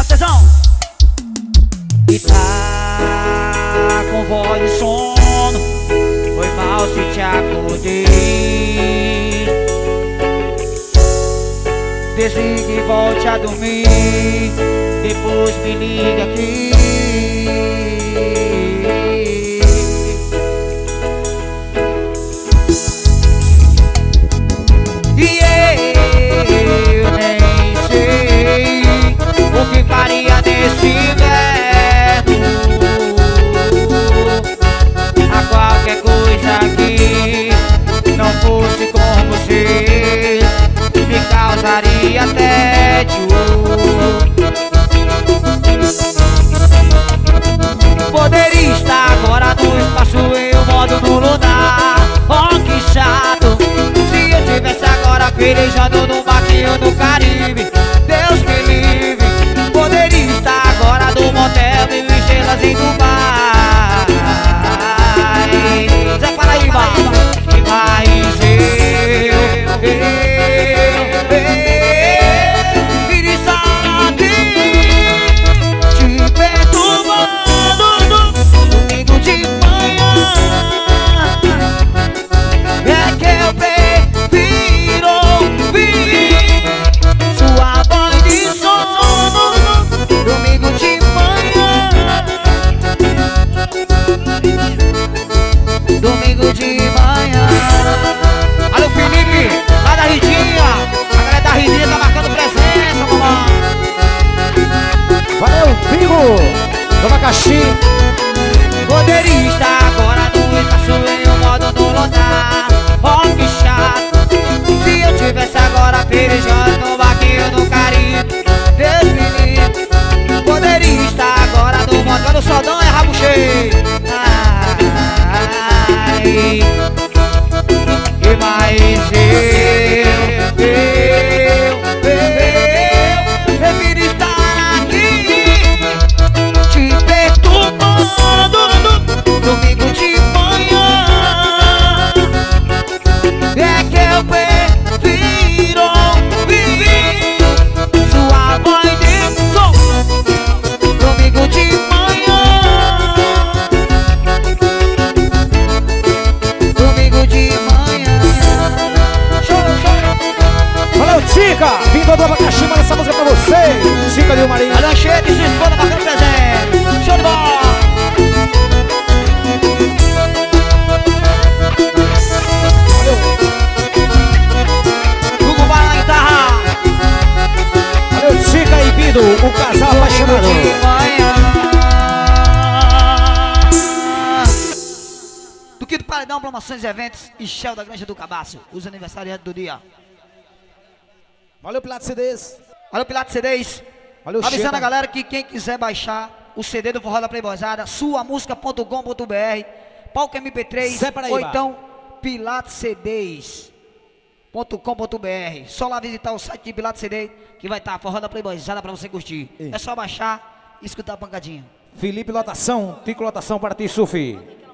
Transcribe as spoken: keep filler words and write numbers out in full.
Artesão! E tá com voz de sono, foi mal se te acordei. Desligue e volte a dormir, depois me liga aqui. E eu nem sei o que faria nesse inverno. A qualquer coisa que não fosse com você me causaria tédio. Poderia estar agora no espaço eu modo no lunar. Oh, que chato. Se eu tivesse agora pelejando no barquinho do Caribe, Deus me livre. Poderia estar agora no motel mil estrelas em Dubai. Zé Paraíba. Mas eu, eu, eu fiz aqui te perturbando domingo de manhã. É que eu prefiro ouvir sua voz de sono domingo de manhã. Domingo de manhã. Alô, Felipe, lá da Ridinha. A galera da Ridinha tá marcando presença, mamãe. Valeu, Bingo do Abacaxi. Poderia estar agora no espaço em um modo no lunar. Oh, que chato. Se eu tivesse agora pelejando no barquinho do Caribe, Deus me livre. Poderia estar agora no modo no Sodão é rabo cheio. Ai, e mais eu, eu, eu, eu prefiro estar aqui te perturbando domingo de manhã. É que eu prefiro ouvir sua voz de som domingo de manhã. Domingo de manhã. Show, show. Valeu, Tica, Bingo do Abacaxi, manda essa música pra você. Tica de Marinho. Olha a cheia de sua esposa marcando presente. Show de bola. Hugo vai na guitarra. Valeu, Tica e Bindo, o casal apaixonado. De manhã. Do que do Paredão, promoções e eventos e Shell da Granja do Cabaço. Os aniversariantes do dia. Valeu, Pilato C Ds. Valeu, Pilato C Ds. Valeu, Avisando Chico. a galera que quem quiser baixar o C D do Forró da Playboyzada, sua música ponto com ponto br, palco M P três, Zé Paraíba. ou então pilato c ds ponto com ponto br. Só lá visitar o site de Pilato C D que vai estar Forró da Playboyzada pra você curtir. E? É só baixar e escutar a pancadinha. Felipe Lotação, Tico Lotação para ti, Sufi.